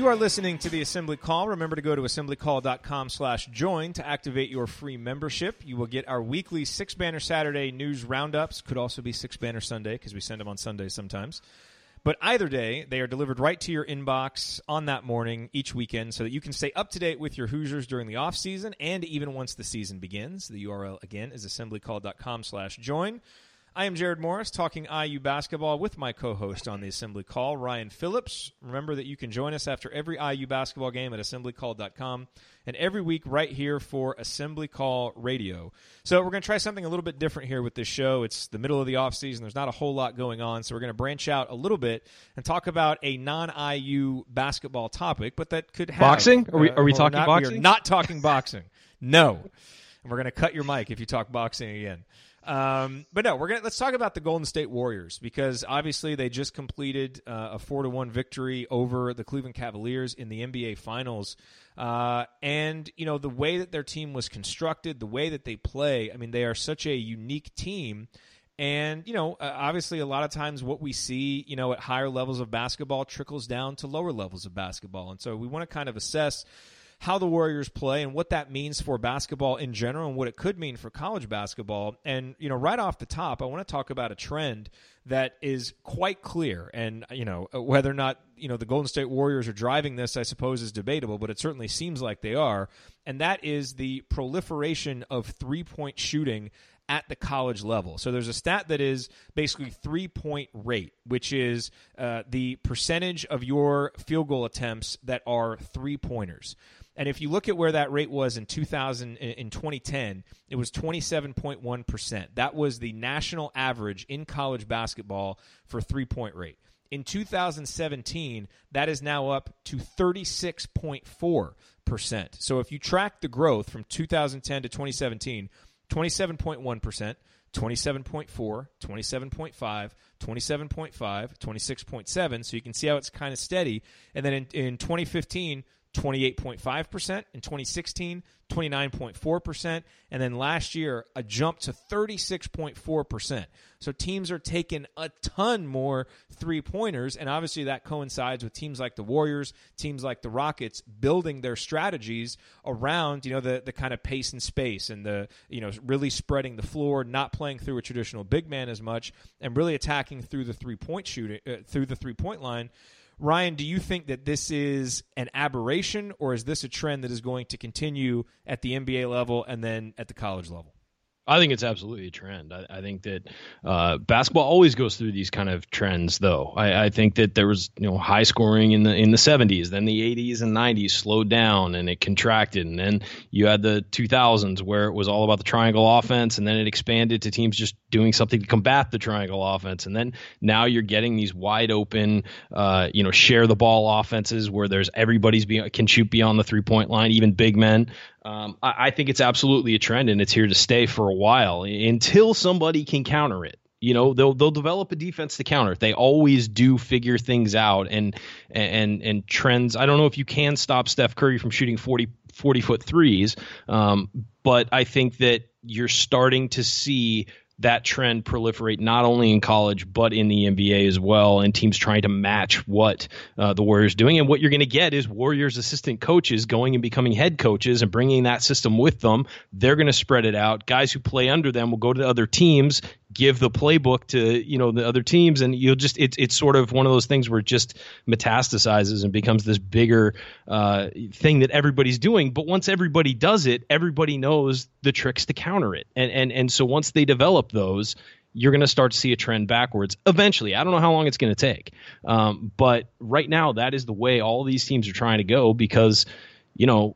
You are listening to the Assembly Call. Remember to go to assembly call dot com slash join to activate your free membership. You will get our weekly Six Banner Saturday news roundups. Could also be Six Banner Sunday because we send them on Sundays sometimes. But either day, they are delivered right to your inbox on that morning each weekend so that you can stay up to date with your Hoosiers during the offseason and even once the season begins. The U R L, again, is assembly call dot com slash join. I am Jared Morris, talking I U basketball with my co-host on the Assembly Call, Ryan Phillips. Remember that you can join us after every I U basketball game at assembly call dot com and every week right here for Assembly Call Radio. So we're going to try something a little bit different here with this show. It's the middle of the offseason. There's not a whole lot going on, so we're going to branch out a little bit and talk about a non-I U basketball topic, but that could have... Boxing? Are we, uh, are we talking not, boxing? We are not talking boxing. No. And we're going to cut your mic if you talk boxing again. Um, but no, we're gonna let's talk about the Golden State Warriors because obviously they just completed uh, a four to one victory over the Cleveland Cavaliers in the N B A Finals, uh, and you know the way that their team was constructed, the way that they play. I mean, they are such a unique team, and you know uh, obviously a lot of times what we see, you know, at higher levels of basketball trickles down to lower levels of basketball, and so we want to kind of assess how the Warriors play and what that means for basketball in general and what it could mean for college basketball. And, you know, right off the top, I want to talk about a trend that is quite clear. And, you know, whether or not, you know, the Golden State Warriors are driving this, I suppose, is debatable, but it certainly seems like they are. And that is the proliferation of three-point shooting at the college level. So there's a stat that is basically three-point rate, which is uh, the percentage of your field goal attempts that are three-pointers. And if you look at where that rate was in two thousand, in twenty ten, it was twenty-seven point one percent. That was the national average in college basketball for three-point rate. In two thousand seventeen, that is now up to thirty-six point four percent. So if you track the growth from two thousand ten to twenty seventeen, twenty-seven point one percent, twenty-seven point four, twenty-seven point five, twenty-seven point five, twenty-six point seven. So you can see how it's kind of steady. And then in, in twenty fifteen, twenty-eight point five percent. In twenty sixteen, twenty-nine point four percent. And then last year, a jump to thirty-six point four percent. So teams are taking a ton more three-pointers, and obviously that coincides with teams like the Warriors, teams like the Rockets, building their strategies around, you know, the, the kind of pace and space and the, you know, really spreading the floor, not playing through a traditional big man as much, and really attacking through the three-point shooting, uh, through the three-point line. Ryan, do you think that this is an aberration, or is this a trend that is going to continue at the N B A level and then at the college level? I think it's absolutely a trend. I, I think that uh, basketball always goes through these kind of trends, though. I, I think that there was, you know, high scoring in the in the seventies, then the eighties and nineties slowed down and it contracted, and then you had the two thousands where it was all about the triangle offense, and then it expanded to teams just doing something to combat the triangle offense, and then now you're getting these wide open, uh, you know, share the ball offenses where there's everybody's be, can shoot beyond the three point line, even big men. Um, I, I think it's absolutely a trend, and it's here to stay for a while until somebody can counter it. You know, they'll they'll develop a defense to counter it. They always do figure things out, and and and trends. I don't know if you can stop Steph Curry from shooting forty, forty foot threes, um, but I think that you're starting to see that trend proliferate not only in college but in the N B A as well, and teams trying to match what uh, the Warriors doing. And what you're going to get is Warriors assistant coaches going and becoming head coaches and bringing that system with them. They're going to spread it out. Guys who play under them will go to other teams, give the playbook to, you know, the other teams, and you'll just it's it's sort of one of those things where it just metastasizes and becomes this bigger uh, thing that everybody's doing. But once everybody does it, everybody knows the tricks to counter it, and and and so once they develop those, you're going to start to see a trend backwards eventually. I don't know how long it's going to take, um, but right now that is the way all these teams are trying to go, because, you know,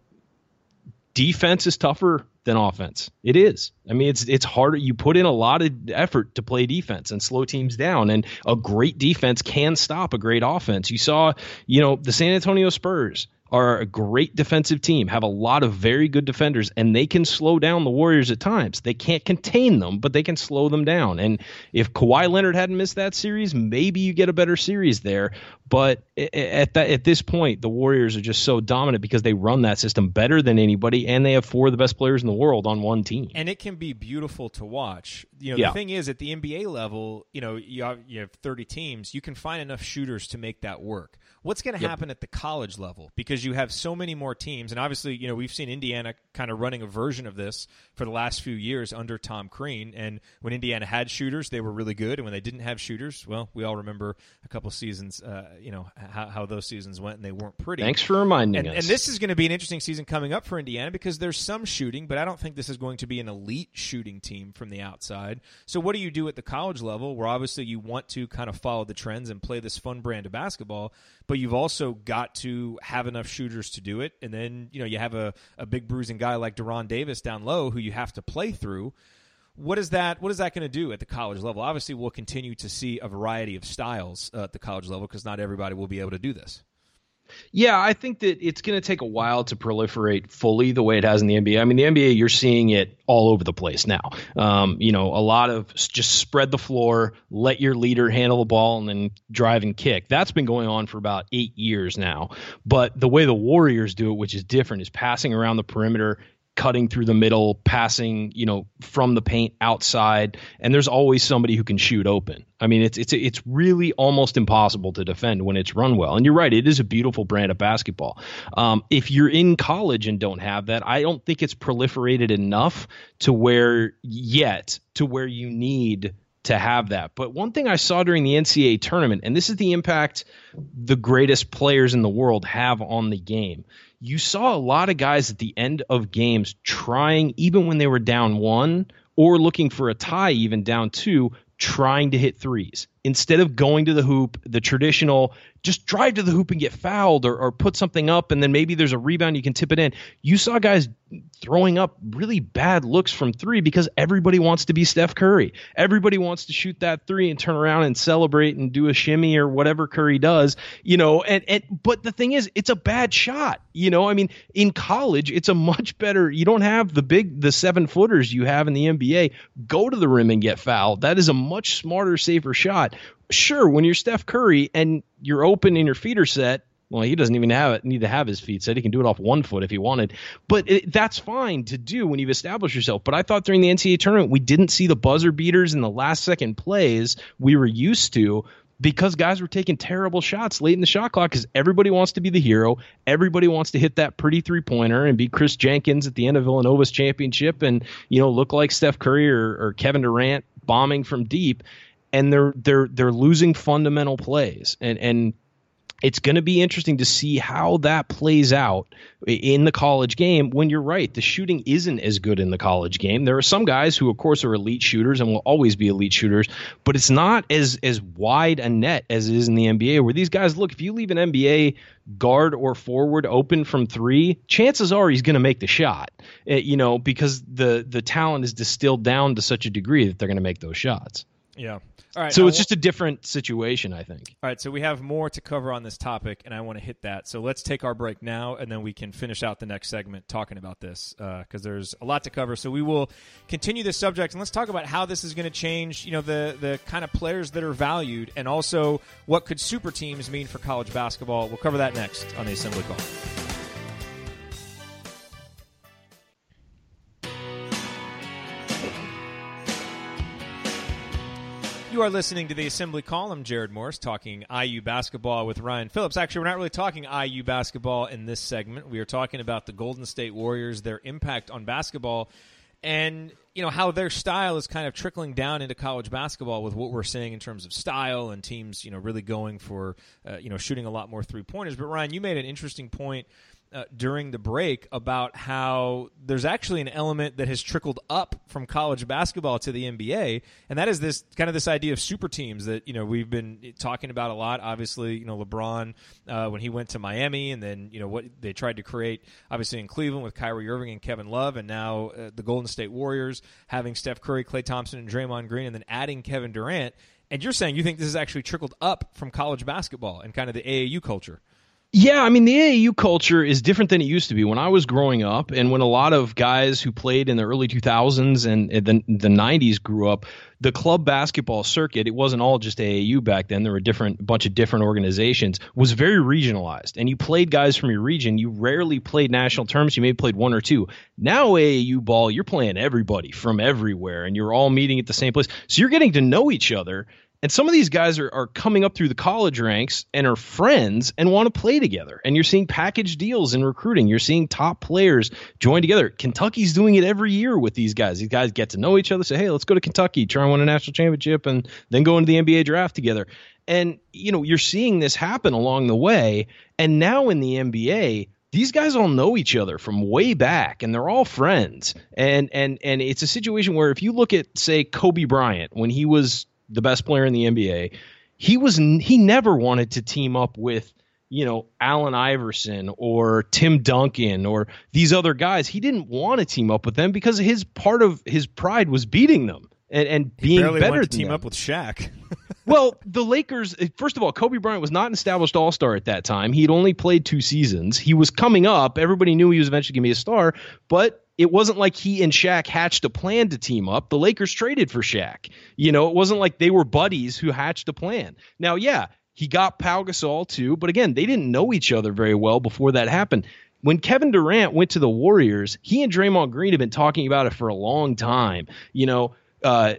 defense is tougher than offense. It is. I mean, it's it's harder. You put in a lot of effort to play defense and slow teams down, and a great defense can stop a great offense. You saw, you know, the San Antonio Spurs are a great defensive team, have a lot of very good defenders, and they can slow down the Warriors at times. They can't contain them, but they can slow them down. And if Kawhi Leonard hadn't missed that series, maybe you get a better series there. But at that, at this point, the Warriors are just so dominant because they run that system better than anybody, and they have four of the best players in the world on one team. And it can be beautiful to watch. You know, yeah. The thing is, at the N B A level, you know, you have, you have thirty teams. You can find enough shooters to make that work. What's going to Yep. happen at the college level? Because you have so many more teams, and obviously, you know, we've seen Indiana kind of running a version of this for the last few years under Tom Crean. And when Indiana had shooters, they were really good, and when they didn't have shooters, well, we all remember a couple seasons, uh, you know, how, how those seasons went, and they weren't pretty. Thanks for reminding and, us. And this is going to be an interesting season coming up for Indiana because there's some shooting, but I don't think this is going to be an elite shooting team from the outside. So what do you do at the college level, where obviously you want to kind of follow the trends and play this fun brand of basketball, but you've also got to have enough shooters to do it. And then, you know, you have a, a big bruising guy like Deron Davis down low who you have to play through. What is that What is that going to do at the college level? Obviously, we'll continue to see a variety of styles uh, at the college level because not everybody will be able to do this. Yeah, I think that it's going to take a while to proliferate fully the way it has in the N B A. I mean, the N B A, you're seeing it all over the place now. Um, you know, a lot of just spread the floor, let your leader handle the ball, and then drive and kick. That's been going on for about eight years now. But the way the Warriors do it, which is different, is passing around the perimeter, cutting through the middle, passing, you know, from the paint outside, and there's always somebody who can shoot open. I mean, it's it's it's really almost impossible to defend when it's run well. And you're right, it is a beautiful brand of basketball. Um, if you're in college and don't have that, I don't think it's proliferated enough to where yet to where you need to have that. But one thing I saw during the N C double A tournament, and this is the impact the greatest players in the world have on the game. You saw a lot of guys at the end of games trying, even when they were down one or looking for a tie, even down two, trying to hit threes instead of going to the hoop, the traditional just drive to the hoop and get fouled or, or put something up. And then maybe there's a rebound. You can tip it in. You saw guys throwing up really bad looks from three because everybody wants to be Steph Curry. Everybody wants to shoot that three and turn around and celebrate and do a shimmy or whatever Curry does, you know, and, and, but the thing is, it's a bad shot. You know, I mean, in college, it's a much better, you don't have the big, the seven footers you have in the N B A go to the rim and get fouled. That is a much smarter, safer shot. Sure, when you're Steph Curry and you're open and your feet are set, well, he doesn't even have it, need to have his feet set. He can do it off one foot if he wanted. But it, that's fine to do when you've established yourself. But I thought during the N C double A tournament, we didn't see the buzzer beaters in the last second plays we were used to because guys were taking terrible shots late in the shot clock because everybody wants to be the hero. Everybody wants to hit that pretty three-pointer and be Chris Jenkins at the end of Villanova's championship and, you know, look like Steph Curry or, or Kevin Durant bombing from deep. And they're they're they're losing fundamental plays, and and it's going to be interesting to see how that plays out in the college game. When you're right, the shooting isn't as good in the college game. There are some guys who, of course, are elite shooters and will always be elite shooters, but it's not as as wide a net as it is in the N B A. Where these guys look, if you leave an N B A guard or forward open from three, chances are he's going to make the shot. Uh, you know, because the the talent is distilled down to such a degree that they're going to make those shots. Yeah. All right, so it's just a different situation, I think. All right, so we have more to cover on this topic, and I want to hit that. So let's take our break now, and then we can finish out the next segment talking about this because uh, there's a lot to cover. So we will continue this subject, and let's talk about how this is going to change, you know, the the kind of players that are valued, and also what could super teams mean for college basketball. We'll cover that next on the Assembly Call. You are listening to the Assembly Call. I'm Jared Morris talking I U basketball with Ryan Phillips. Actually, we're not really talking I U basketball in this segment. We are talking about the Golden State Warriors, their impact on basketball, and you know how their style is kind of trickling down into college basketball with what we're seeing in terms of style and teams, you know, really going for, uh, you know, shooting a lot more three-pointers. But Ryan, you made an interesting point Uh, during the break about how there's actually an element that has trickled up from college basketball to the N B A, and that is this kind of this idea of super teams that, you know, we've been talking about a lot. Obviously, you know, LeBron uh, when he went to Miami, and then, you know, what they tried to create obviously in Cleveland with Kyrie Irving and Kevin Love, and now uh, the Golden State Warriors having Steph Curry, Klay Thompson, and Draymond Green, and then adding Kevin Durant. And you're saying you think this has actually trickled up from college basketball and kind of the A A U culture. Yeah, I mean, the A A U culture is different than it used to be. When I was growing up and when a lot of guys who played in the early two thousands and the, the nineties grew up, the club basketball circuit, it wasn't all just A A U back then. There were a different, bunch of different organizations, was very regionalized. And you played guys from your region. You rarely played national tournaments. You may have played one or two. Now A A U ball, you're playing everybody from everywhere, and you're all meeting at the same place. So you're getting to know each other. And some of these guys are, are coming up through the college ranks and are friends and want to play together. And you're seeing package deals in recruiting. You're seeing top players join together. Kentucky's doing it every year with these guys. These guys get to know each other, say, hey, let's go to Kentucky, try and win a national championship, and then go into the N B A draft together. And, you know, you're seeing this happen along the way. And now in the N B A, these guys all know each other from way back, and they're all friends. And and and it's a situation where if you look at, say, Kobe Bryant, when he was the best player in the N B A, he was he never wanted to team up with, you know, Allen Iverson or Tim Duncan or these other guys. He didn't want to team up with them because his part of his pride was beating them and, and being barely better wanted to than team them. up with Shaq. Well, the Lakers, first of all, Kobe Bryant was not an established all-star at that time. He had only played two seasons. He was coming up. Everybody knew he was eventually going to be a star, but it wasn't like he and Shaq hatched a plan to team up. The Lakers traded for Shaq. You know, it wasn't like they were buddies who hatched a plan. Now, yeah, he got Pau Gasol too, but again, they didn't know each other very well before that happened. When Kevin Durant went to the Warriors, he and Draymond Green had been talking about it for a long time. You know, uh,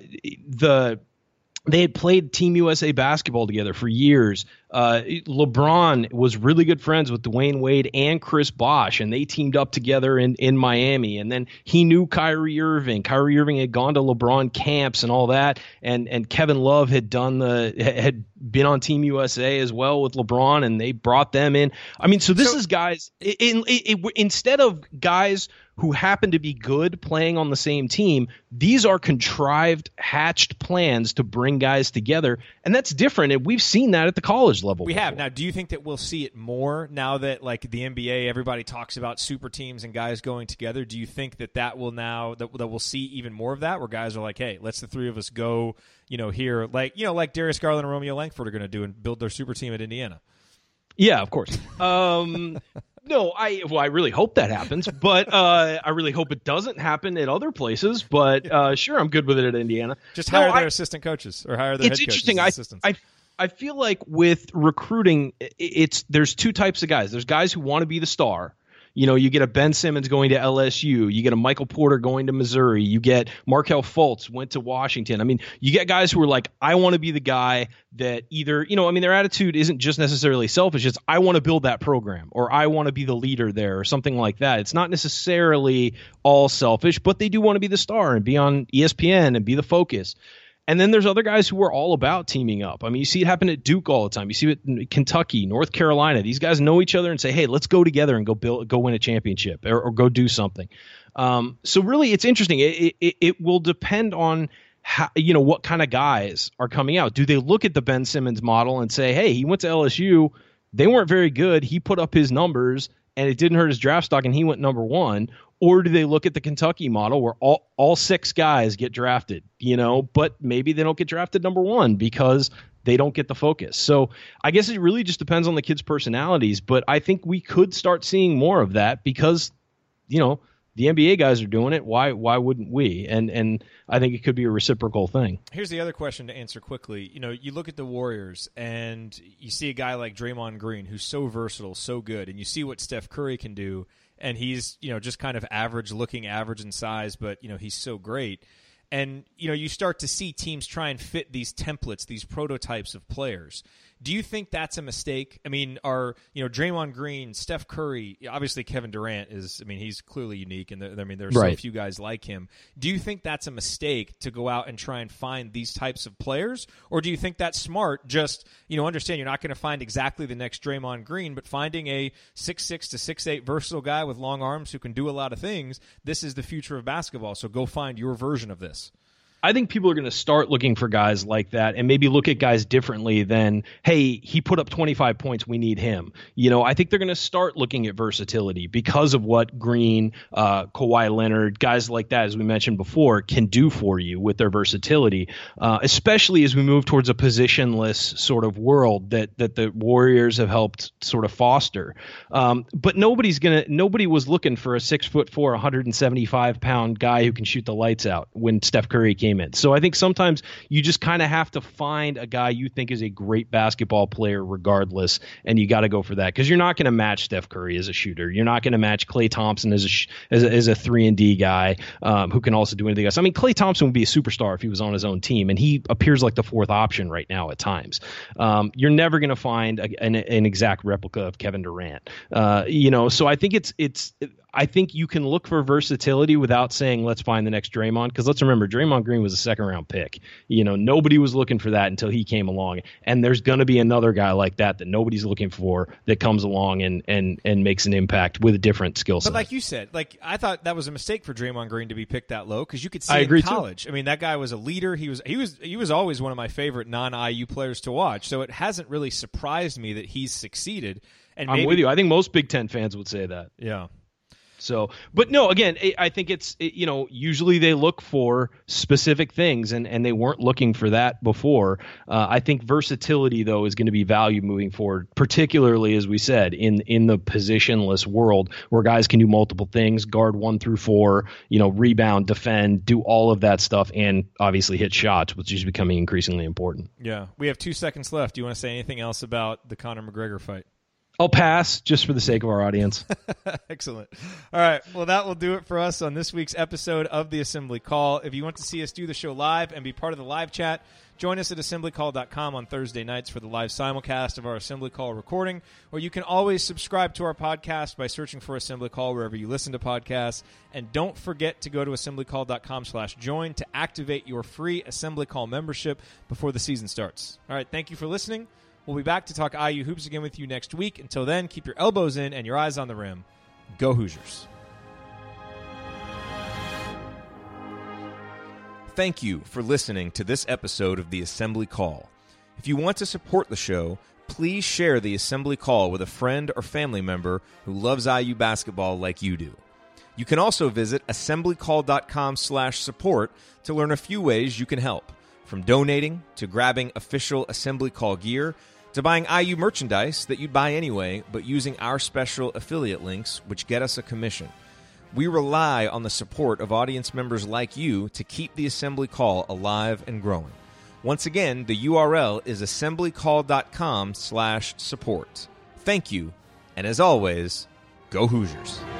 the they had played Team U S A basketball together for years. Uh, LeBron was really good friends with Dwayne Wade and Chris Bosh, and they teamed up together in, in Miami. And then he knew Kyrie Irving. Kyrie Irving had gone to LeBron camps and all that. And and Kevin Love had done the had been on Team U S A as well with LeBron, and they brought them in. I mean, so this so, is guys in, in, in, instead of guys who happen to be good playing on the same team, these are contrived, hatched plans to bring guys together, and that's different. And we've seen that at the college level. We before. have. Now, do you think that we'll see it more now that, like, the N B A, everybody talks about super teams and guys going together? Do you think that that will now that, that we'll see even more of that, where guys are like, hey, let's the three of us go, you know, here, like, you know, like Darius Garland and Romeo Langford are going to do and build their super team at Indiana? Yeah, of course. Um, no, I well, I really hope that happens, but uh, I really hope it doesn't happen at other places. But uh, sure, I'm good with it at Indiana. Just hire no, their I, assistant coaches or hire their it's head coaches interesting. as assistants. I, I I feel like with recruiting, it's there's two types of guys. There's guys who want to be the star. You know, you get a Ben Simmons going to L S U. You get a Michael Porter going to Missouri. You get Markelle Fultz went to Washington. I mean, you get guys who are like, I want to be the guy that either, you know, I mean, their attitude isn't just necessarily selfish. It's I want to build that program, or I want to be the leader there, or something like that. It's not necessarily all selfish, but they do want to be the star and be on E S P N and be the focus. And then there's other guys who are all about teaming up. I mean, you see it happen at Duke all the time. You see it in Kentucky, North Carolina. These guys know each other and say, hey, let's go together and go build, go win a championship or, or go do something. Um, so really, it's interesting. It, it, it will depend on how, you know, what kind of guys are coming out. Do they look at the Ben Simmons model and say, hey, he went to L S U. They weren't very good. He put up his numbers and it didn't hurt his draft stock and he went number one. Or do they look at the Kentucky model where all, all six guys get drafted, you know, but maybe they don't get drafted number one because they don't get the focus. So I guess it really just depends on the kids' personalities. But I think we could start seeing more of that because, you know, the N B A guys are doing it. Why why wouldn't we? And and I think it could be a reciprocal thing. Here's the other question to answer quickly. You know, you look at the Warriors and you see a guy like Draymond Green who's so versatile, so good, and you see what Steph Curry can do. And he's, you know, just kind of average looking, average in size, but, you know, he's so great. And, you know, you start to see teams try and fit these templates, these prototypes of players. Do you think that's a mistake? I mean, are, you know, Draymond Green, Steph Curry, obviously Kevin Durant is, I mean, he's clearly unique, and there, I mean, there are so right. few guys like him. Do you think that's a mistake to go out and try and find these types of players? Or do you think that's smart? Just, you know, understand you're not going to find exactly the next Draymond Green, but finding a six six to six eight versatile guy with long arms who can do a lot of things, this is the future of basketball, so go find your version of this. I think people are going to start looking for guys like that and maybe look at guys differently than, hey, he put up twenty-five points, we need him. You know, I think they're going to start looking at versatility because of what Green, uh, Kawhi Leonard, guys like that, as we mentioned before, can do for you with their versatility, uh, especially as we move towards a positionless sort of world that that the Warriors have helped sort of foster. Um, but nobody's going to, nobody was looking for a six foot four, one hundred seventy-five pound guy who can shoot the lights out when Steph Curry came came in. So I think sometimes you just kind of have to find a guy you think is a great basketball player regardless, and you got to go for that because you're not going to match Steph Curry as a shooter. You're not going to match Klay Thompson as a sh- as a, as a three and D guy um, who can also do anything else. I mean, Klay Thompson would be a superstar if he was on his own team, and he appears like the fourth option right now at times. Um, you're never going to find a, an, an exact replica of Kevin Durant. Uh, you know, so I think it's it's. I think you can look for versatility without saying let's find the next Draymond, because let's remember Draymond Green was a second round pick. You know, nobody was looking for that until he came along, and there's going to be another guy like that that nobody's looking for that comes along and and and makes an impact with a different skill set. But like you said, like I thought that was a mistake for Draymond Green to be picked that low because you could see I in agree college. too. I mean, that guy was a leader. He was he was he was always one of my favorite non-I U players to watch. So it hasn't really surprised me that he's succeeded. And maybe, I'm with you. I think most Big Ten fans would say that. Yeah. So, but no, again, I think it's, you know, usually they look for specific things and, and they weren't looking for that before. Uh, I think versatility, though, is going to be valued moving forward, particularly, as we said, in, in the positionless world where guys can do multiple things, guard one through four, you know, rebound, defend, do all of that stuff, and obviously hit shots, which is becoming increasingly important. Yeah. We have two seconds left. Do you want to say anything else about the Conor McGregor fight? I'll pass just for the sake of our audience. Excellent. All right. Well, that will do it for us on this week's episode of the Assembly Call. If you want to see us do the show live and be part of the live chat, join us at assembly call dot com on Thursday nights for the live simulcast of our Assembly Call recording, or you can always subscribe to our podcast by searching for Assembly Call wherever you listen to podcasts. And don't forget to go to assembly call dot com slash join to activate your free Assembly Call membership before the season starts. All right. Thank you for listening. We'll be back to talk I U hoops again with you next week. Until then, keep your elbows in and your eyes on the rim. Go Hoosiers. Thank you for listening to this episode of the Assembly Call. If you want to support the show, please share the Assembly Call with a friend or family member who loves I U basketball like you do. You can also visit assembly call dot com slash support to learn a few ways you can help, from donating to grabbing official Assembly Call gear to buying I U merchandise that you'd buy anyway, but using our special affiliate links, which get us a commission. We rely on the support of audience members like you to keep the Assembly Call alive and growing. Once again, the U R L is assembly call dot com slash support. Thank you, and as always, go Hoosiers.